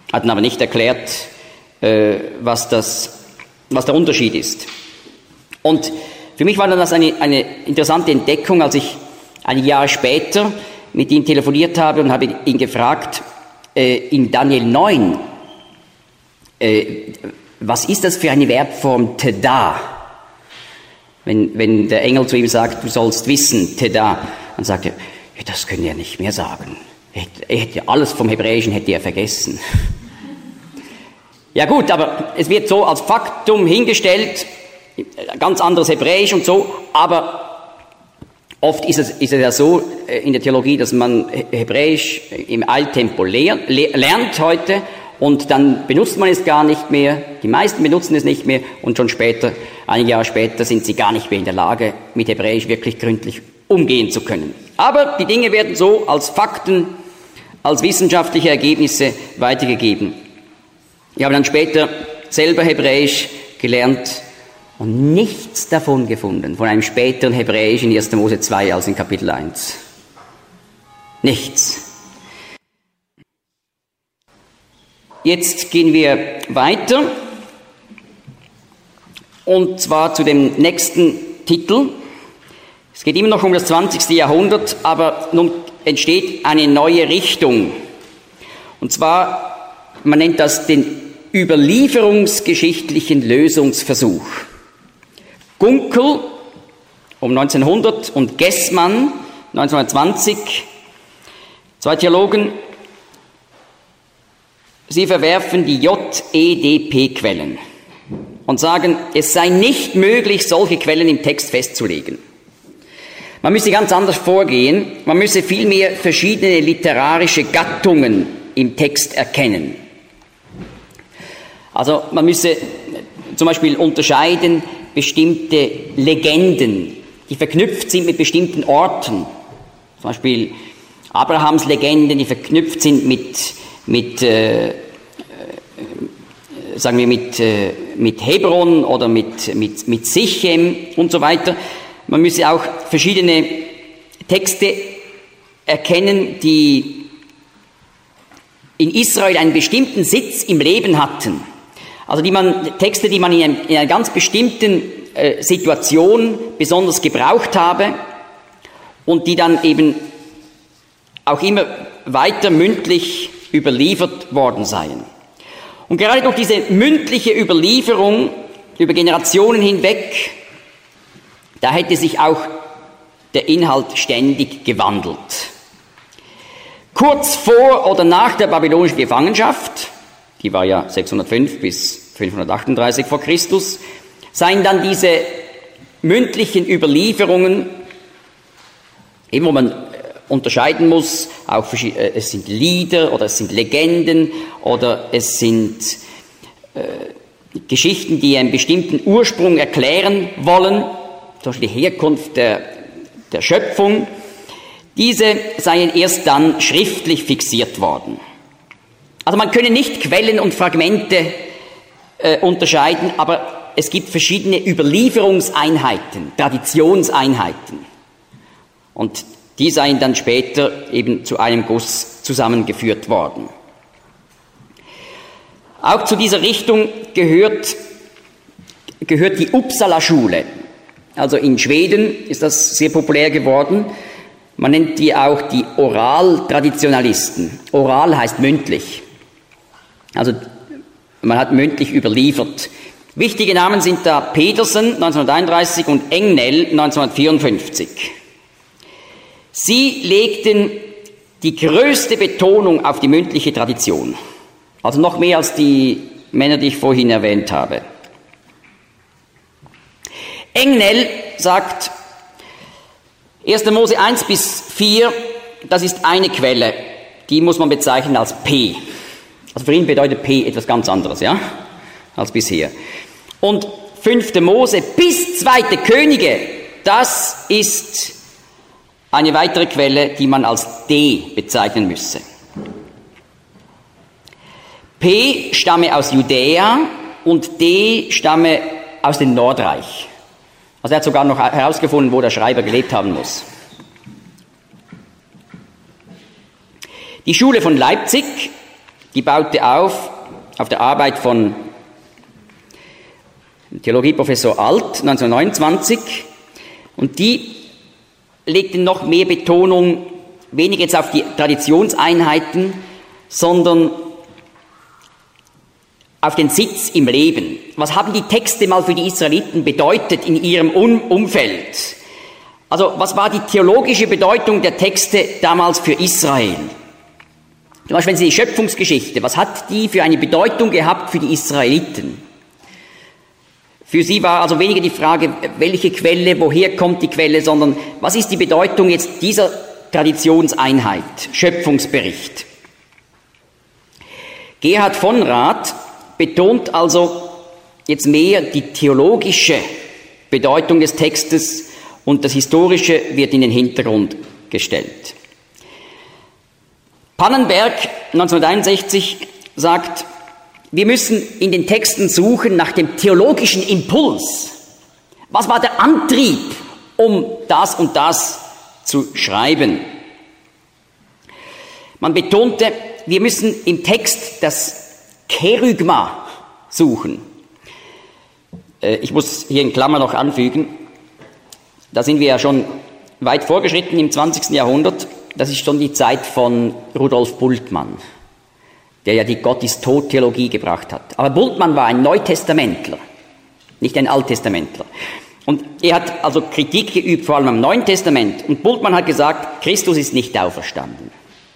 hat dann aber nicht erklärt, was der Unterschied ist. Und für mich war dann das eine interessante Entdeckung, als ich einige Jahre später mit ihm telefoniert habe und habe ihn gefragt, in Daniel 9, was ist das für eine Verbform Teda? Wenn der Engel zu ihm sagt, du sollst wissen, Teda, dann sagt er, ja, das können er nicht mehr sagen. Er hätte alles vom Hebräischen hätte er vergessen. Ja gut, aber es wird so als Faktum hingestellt, ganz anderes Hebräisch und so, aber oft ist es ja so in der Theologie, dass man Hebräisch im Eiltempo lernt heute und dann benutzt man es gar nicht mehr, die meisten benutzen es nicht mehr und schon später, einige Jahre später, sind sie gar nicht mehr in der Lage, mit Hebräisch wirklich gründlich umgehen zu können. Aber die Dinge werden so als Fakten, als wissenschaftliche Ergebnisse weitergegeben. Ich habe dann später selber Hebräisch gelernt und nichts davon gefunden, von einem späteren Hebräisch in 1. Mose 2 als in Kapitel 1. Nichts. Jetzt gehen wir weiter, und zwar zu dem nächsten Titel. Es geht immer noch um das 20. Jahrhundert, aber nun entsteht eine neue Richtung. Und zwar, man nennt das den überlieferungsgeschichtlichen Lösungsversuch. Gunkel um 1900 und Gessmann 1920, zwei Theologen, sie verwerfen die JEDP-Quellen und sagen, es sei nicht möglich, solche Quellen im Text festzulegen. Man müsse ganz anders vorgehen, man müsse vielmehr verschiedene literarische Gattungen im Text erkennen. Also man müsse zum Beispiel unterscheiden bestimmte Legenden, die verknüpft sind mit bestimmten Orten. Zum Beispiel Abrahams Legenden, die verknüpft sind mit Hebron oder mit Sichem und so weiter. Man müsse auch verschiedene Texte erkennen, die in Israel einen bestimmten Sitz im Leben hatten. Also Texte, die man in einer ganz bestimmten Situation besonders gebraucht habe und die dann eben auch immer weiter mündlich überliefert worden seien. Und gerade durch diese mündliche Überlieferung über Generationen hinweg, da hätte sich auch der Inhalt ständig gewandelt. Kurz vor oder nach der babylonischen Gefangenschaft, die war ja 605 bis 538 vor Christus, seien dann diese mündlichen Überlieferungen, eben wo man unterscheiden muss, auch es sind Lieder oder es sind Legenden oder es sind Geschichten, die einen bestimmten Ursprung erklären wollen, zum Beispiel die Herkunft der Schöpfung, diese seien erst dann schriftlich fixiert worden. Also man könne nicht Quellen und Fragmente unterscheiden, aber es gibt verschiedene Überlieferungseinheiten, Traditionseinheiten. Und die seien dann später eben zu einem Guss zusammengeführt worden. Auch zu dieser Richtung gehört die Uppsala-Schule. Also in Schweden ist das sehr populär geworden. Man nennt die auch die Oral-Traditionalisten. Oral heißt mündlich. Also man hat mündlich überliefert. Wichtige Namen sind da Petersen 1931 und Engnell 1954. Sie legten die größte Betonung auf die mündliche Tradition. Also noch mehr als die Männer, die ich vorhin erwähnt habe. Engnell sagt, 1. Mose 1 bis 4, das ist eine Quelle, die muss man bezeichnen als P. Also für ihn bedeutet P etwas ganz anderes, ja, als bisher. Und 5. Mose bis 2. Könige, das ist eine weitere Quelle, die man als D bezeichnen müsse. P stamme aus Judäa und D stamme aus dem Nordreich. Also er hat sogar noch herausgefunden, wo der Schreiber gelebt haben muss. Die Schule von Leipzig, die baute auf der Arbeit von Theologieprofessor Alt, 1929, und die legte noch mehr Betonung, weniger jetzt auf die Traditionseinheiten, sondern auf den Sitz im Leben. Was haben die Texte mal für die Israeliten bedeutet in ihrem Umfeld? Also, was war die theologische Bedeutung der Texte damals für Israel? Zum Beispiel, wenn Sie die Schöpfungsgeschichte, was hat die für eine Bedeutung gehabt für die Israeliten? Für sie war also weniger die Frage, welche Quelle, woher kommt die Quelle, sondern was ist die Bedeutung jetzt dieser Traditionseinheit, Schöpfungsbericht? Gerhard von Rath betont also jetzt mehr die theologische Bedeutung des Textes und das Historische wird in den Hintergrund gestellt. Pannenberg 1961 sagt, wir müssen in den Texten suchen nach dem theologischen Impuls. Was war der Antrieb, um das und das zu schreiben? Man betonte, wir müssen im Text das Kerygma suchen. Ich muss hier in Klammer noch anfügen, da sind wir ja schon weit vorgeschritten im 20. Jahrhundert. Das ist schon die Zeit von Rudolf Bultmann, der ja die Gott-ist-tot-Theologie gebracht hat. Aber Bultmann war ein Neutestamentler, nicht ein Alttestamentler. Und er hat also Kritik geübt, vor allem am Neuen Testament. Und Bultmann hat gesagt, Christus ist nicht auferstanden.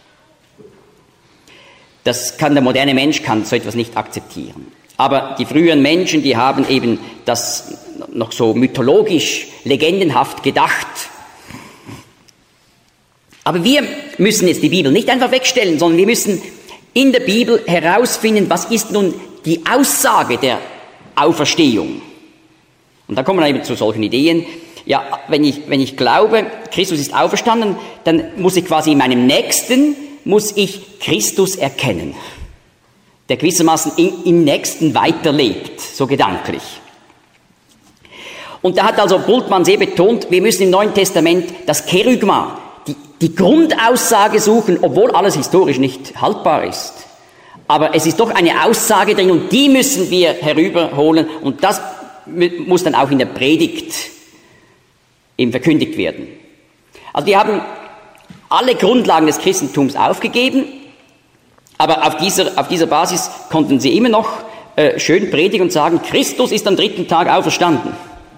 Der moderne Mensch kann so etwas nicht akzeptieren. Aber die früheren Menschen, die haben eben das noch so mythologisch, legendenhaft gedacht. Aber wir müssen jetzt die Bibel nicht einfach wegstellen, sondern wir müssen in der Bibel herausfinden, was ist nun die Aussage der Auferstehung. Und da kommen wir eben zu solchen Ideen. Ja, wenn ich glaube, Christus ist auferstanden, dann muss ich quasi in meinem Nächsten, muss ich Christus erkennen, der gewissermaßen im Nächsten weiterlebt, so gedanklich. Und da hat also Bultmann sehr betont, wir müssen im Neuen Testament das Kerygma, die Grundaussage suchen, obwohl alles historisch nicht haltbar ist. Aber es ist doch eine Aussage drin und die müssen wir herüberholen und das muss dann auch in der Predigt eben verkündigt werden. Also die haben alle Grundlagen des Christentums aufgegeben, aber auf dieser Basis konnten sie immer noch schön predigen und sagen, Christus ist am 3. Tag auferstanden.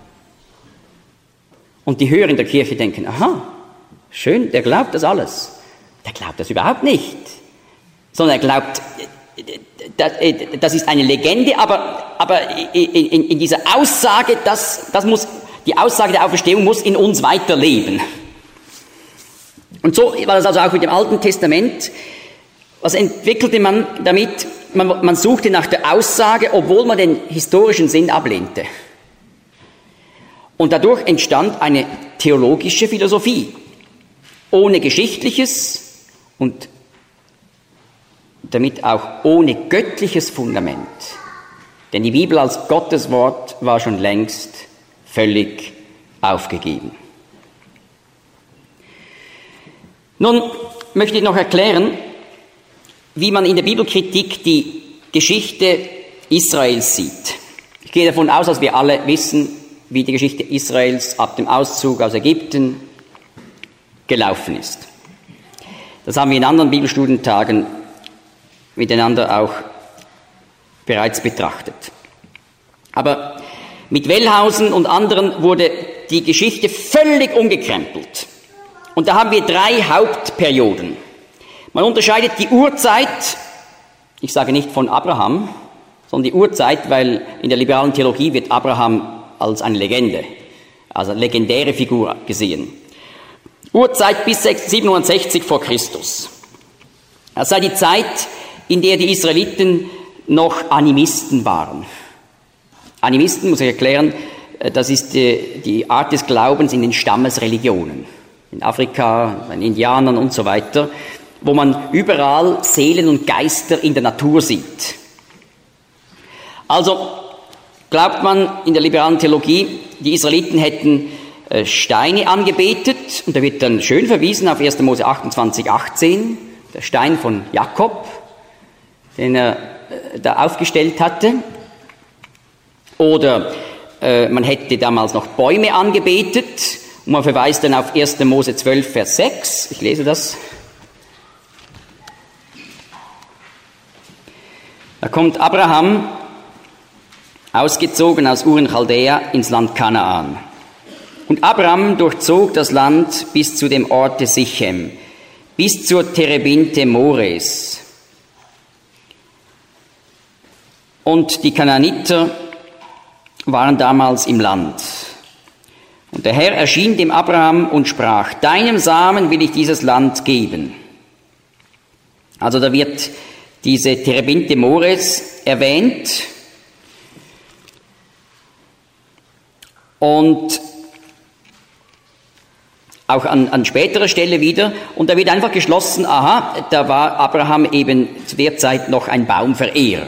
Und die Hörer in der Kirche denken, aha, schön, der glaubt das alles. Der glaubt das überhaupt nicht. Sondern er glaubt, das ist eine Legende, aber in dieser Aussage, die Aussage der Auferstehung muss in uns weiterleben. Und so war das also auch mit dem Alten Testament. Was entwickelte man damit? Man suchte nach der Aussage, obwohl man den historischen Sinn ablehnte. Und dadurch entstand eine theologische Philosophie, ohne Geschichtliches und damit auch ohne göttliches Fundament. Denn die Bibel als Gottes Wort war schon längst völlig aufgegeben. Nun möchte ich noch erklären, wie man in der Bibelkritik die Geschichte Israels sieht. Ich gehe davon aus, dass wir alle wissen, wie die Geschichte Israels ab dem Auszug aus Ägypten gelaufen ist. Das haben wir in anderen Bibelstudientagen miteinander auch bereits betrachtet. Aber mit Wellhausen und anderen wurde die Geschichte völlig umgekrempelt. Und da haben wir 3 Hauptperioden. Man unterscheidet die Urzeit, ich sage nicht von Abraham, sondern die Urzeit, weil in der liberalen Theologie wird Abraham als eine Legende, also legendäre Figur gesehen. Urzeit bis 760 vor Christus. Das sei die Zeit, in der die Israeliten noch Animisten waren. Animisten, muss ich erklären, das ist die Art des Glaubens in den Stammesreligionen. In Afrika, bei den Indianern und so weiter, wo man überall Seelen und Geister in der Natur sieht. Also glaubt man in der liberalen Theologie, die Israeliten hätten Steine angebetet, und da wird dann schön verwiesen auf 1. Mose 28, 18, der Stein von Jakob, den er da aufgestellt hatte. Oder man hätte damals noch Bäume angebetet. Und man verweist dann auf 1. Mose 12, Vers 6. Ich lese das. Da kommt Abraham, ausgezogen aus Ur in Chaldea, ins Land Kanaan. Und Abraham durchzog das Land bis zu dem Orte Sichem, bis zur Terebinte Mores. Und die Kanaaniter waren damals im Land. Und der Herr erschien dem Abraham und sprach: Deinem Samen will ich dieses Land geben. Also da wird diese Terebinte Mores erwähnt. Und auch an späterer Stelle wieder. Und da wird einfach geschlossen, aha, da war Abraham eben zu der Zeit noch ein Baumverehrer.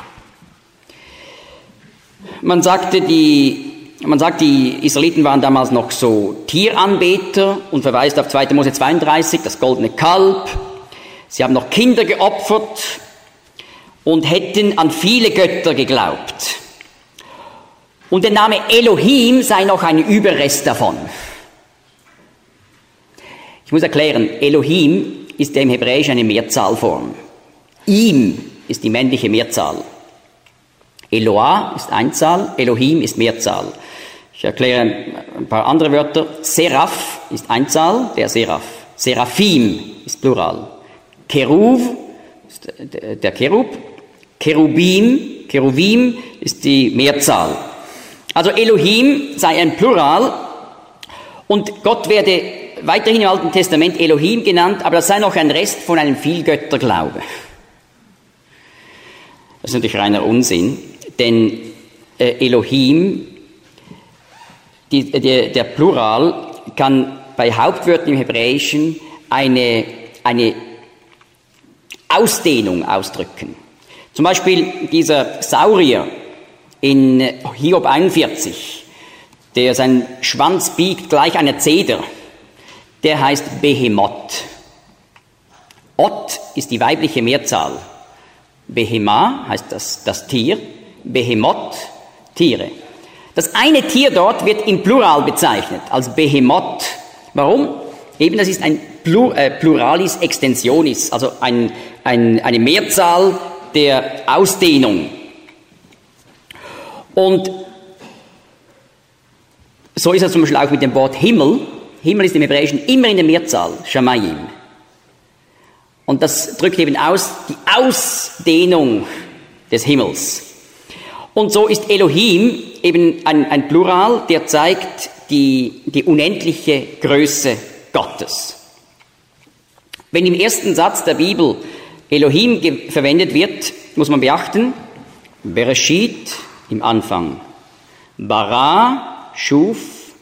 Man sagt, die Israeliten waren damals noch so Tieranbeter und verweist auf 2. Mose 32, das goldene Kalb. Sie haben noch Kinder geopfert und hätten an viele Götter geglaubt. Und der Name Elohim sei noch ein Überrest davon. Ich muss erklären, Elohim ist ja im Hebräischen eine Mehrzahlform. Im ist die männliche Mehrzahl. Eloah ist Einzahl, Elohim ist Mehrzahl. Ich erkläre ein paar andere Wörter. Seraph ist Einzahl, der Seraph. Seraphim ist Plural. Keruv ist der Cherub. Cheruvim ist die Mehrzahl. Also Elohim sei ein Plural und Gott werde weiterhin im Alten Testament Elohim genannt, aber das sei noch ein Rest von einem Vielgötterglaube. Das ist natürlich reiner Unsinn, denn Elohim, der Plural, kann bei Hauptwörtern im Hebräischen eine Ausdehnung ausdrücken. Zum Beispiel dieser Saurier in Hiob 41, der seinen Schwanz biegt gleich einer Zeder, der heißt Behemoth. Ot ist die weibliche Mehrzahl. Behema heißt das Tier, Behemoth, Tiere. Das eine Tier dort wird im Plural bezeichnet, als Behemoth. Warum? Eben, das ist ein Pluralis Extensionis, also eine Mehrzahl der Ausdehnung. Und so ist es zum Beispiel auch mit dem Wort Himmel. Himmel ist im Hebräischen immer in der Mehrzahl, Shamayim. Und das drückt eben aus die Ausdehnung des Himmels. Und so ist Elohim eben ein Plural, der zeigt die unendliche Größe Gottes. Wenn im ersten Satz der Bibel Elohim verwendet wird, muss man beachten, Bereshit im Anfang, Bara, schuf,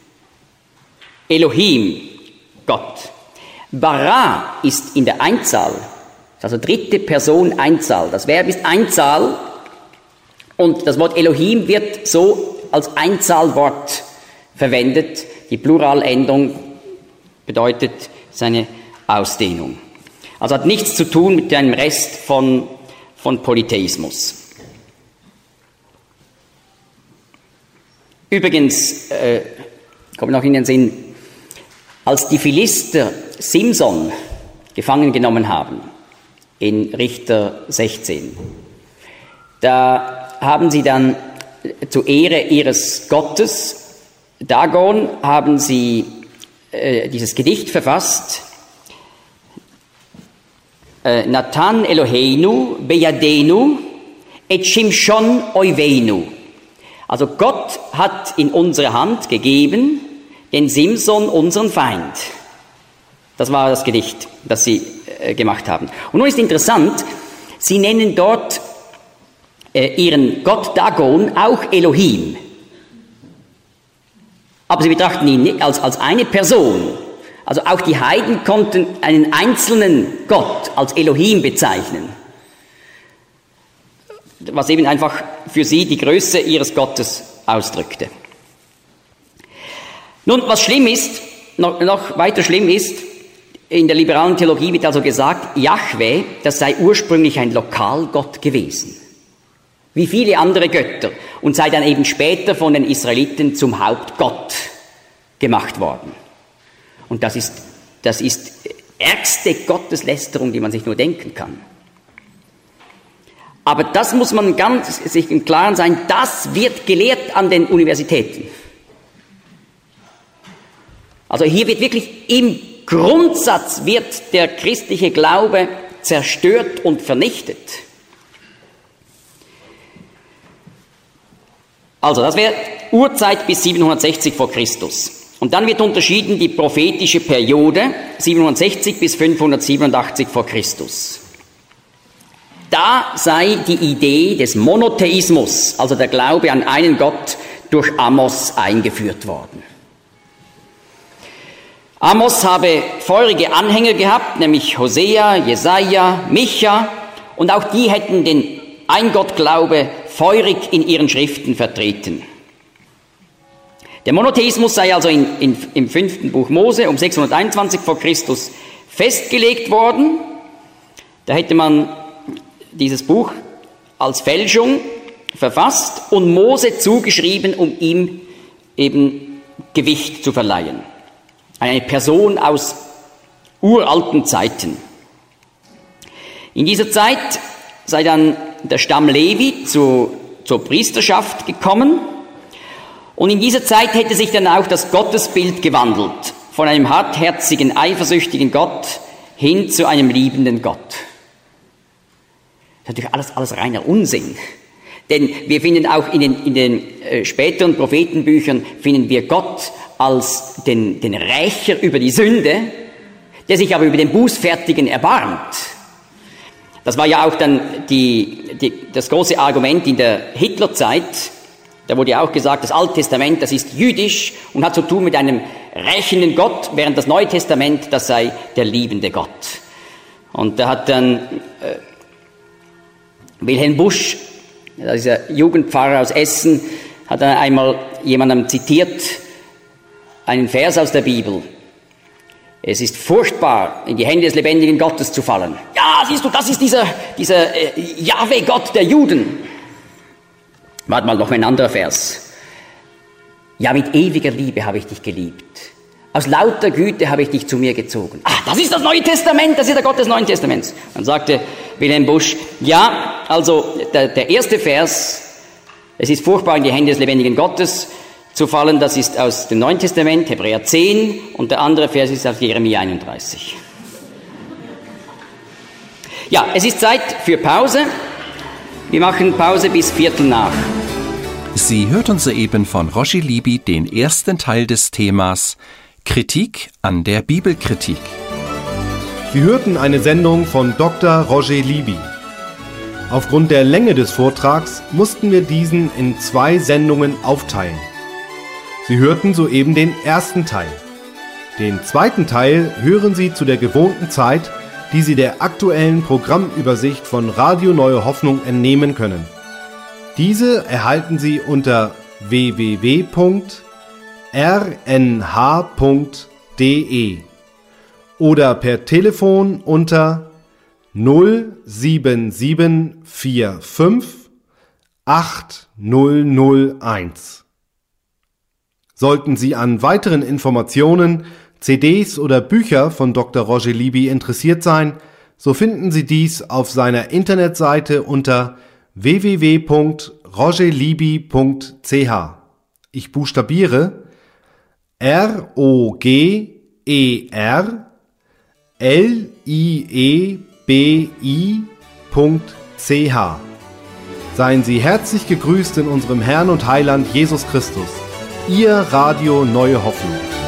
Elohim, Gott. Bara ist in der Einzahl, also dritte Person Einzahl. Das Verb ist Einzahl und das Wort Elohim wird so als Einzahlwort verwendet. Die Pluralendung bedeutet seine Ausdehnung. Also hat nichts zu tun mit einem Rest von Polytheismus. Übrigens, kommt noch in den Sinn, als die Philister Simson gefangen genommen haben, in Richter 16, da haben sie dann zur Ehre ihres Gottes, Dagon, haben sie dieses Gedicht verfasst, Natan Eloheinu beyadenu et Shimshon oiveinu. Also Gott hat in unsere Hand gegeben den Simson, unseren Feind. Das war das Gedicht, das sie gemacht haben. Und nun ist interessant, sie nennen dort ihren Gott Dagon auch Elohim. Aber sie betrachten ihn nicht als eine Person. Also auch die Heiden konnten einen einzelnen Gott als Elohim bezeichnen. Was eben einfach für sie die Größe ihres Gottes ausdrückte. Nun, was schlimm ist, noch weiter schlimm ist, In der liberalen Theologie wird also gesagt, Jahwe, das sei ursprünglich ein Lokalgott gewesen, wie viele andere Götter, und sei dann eben später von den Israeliten zum Hauptgott gemacht worden. Und das ist ärgste Gotteslästerung, die man sich nur denken kann. Aber das muss man sich im Klaren sein, das wird gelehrt an den Universitäten. Also hier wird wirklich im Grundsatz wird der christliche Glaube zerstört und vernichtet. Also das wäre Urzeit bis 760 vor Christus. Und dann wird unterschieden die prophetische Periode 760 bis 587 vor Christus. Da sei die Idee des Monotheismus, also der Glaube an einen Gott, durch Amos eingeführt worden. Amos habe feurige Anhänger gehabt, nämlich Hosea, Jesaja, Micha, und auch die hätten den Eingottglaube feurig in ihren Schriften vertreten. Der Monotheismus sei also im 5. Buch Mose um 621 vor Christus festgelegt worden. Da hätte man dieses Buch als Fälschung verfasst und Mose zugeschrieben, um ihm eben Gewicht zu verleihen. Eine Person aus uralten Zeiten. In dieser Zeit sei dann der Stamm Levi zur Priesterschaft gekommen und in dieser Zeit hätte sich dann auch das Gottesbild gewandelt, von einem hartherzigen, eifersüchtigen Gott hin zu einem liebenden Gott. Das ist natürlich alles reiner Unsinn. Denn wir finden auch in den späteren Prophetenbüchern, finden wir Gott als den Rächer über die Sünde, der sich aber über den Bußfertigen erbarmt. Das war ja auch dann das große Argument in der Hitlerzeit. Da wurde ja auch gesagt, das Alte Testament, das ist jüdisch und hat zu tun mit einem rächenden Gott, während das Neue Testament, das sei der liebende Gott. Und da hat dann Wilhelm Busch, dieser Jugendpfarrer aus Essen, hat dann einmal jemandem zitiert, einen Vers aus der Bibel. Es ist furchtbar, in die Hände des lebendigen Gottes zu fallen. Ja, siehst du, das ist dieser Jahwe-Gott der Juden. Warte mal, noch ein anderer Vers. Ja, mit ewiger Liebe habe ich dich geliebt. Aus lauter Güte habe ich dich zu mir gezogen. Ah, das ist das Neue Testament, das ist der Gott des Neuen Testaments. Dann sagte Wilhelm Busch, ja, also der erste Vers, es ist furchtbar, in die Hände des lebendigen Gottes zu fallen, das ist aus dem Neuen Testament, Hebräer 10, und der andere Vers ist aus Jeremia 31. Ja, es ist Zeit für Pause. Wir machen Pause bis 7:45. Sie hörten soeben von Roger Libby den ersten Teil des Themas Kritik an der Bibelkritik. Sie hörten eine Sendung von Dr. Roger Libby. Aufgrund der Länge des Vortrags mussten wir diesen in 2 Sendungen aufteilen. Sie hörten soeben den ersten Teil. Den zweiten Teil hören Sie zu der gewohnten Zeit, die Sie der aktuellen Programmübersicht von Radio Neue Hoffnung entnehmen können. Diese erhalten Sie unter www.rnh.de oder per Telefon unter 07745 8001. Sollten Sie an weiteren Informationen, CDs oder Bücher von Dr. Roger Libby interessiert sein, so finden Sie dies auf seiner Internetseite unter www.rogerlibby.ch. Ich buchstabiere ROGERLIEBI.ch. Seien Sie herzlich gegrüßt in unserem Herrn und Heiland Jesus Christus. Ihr Radio Neue Hoffnung.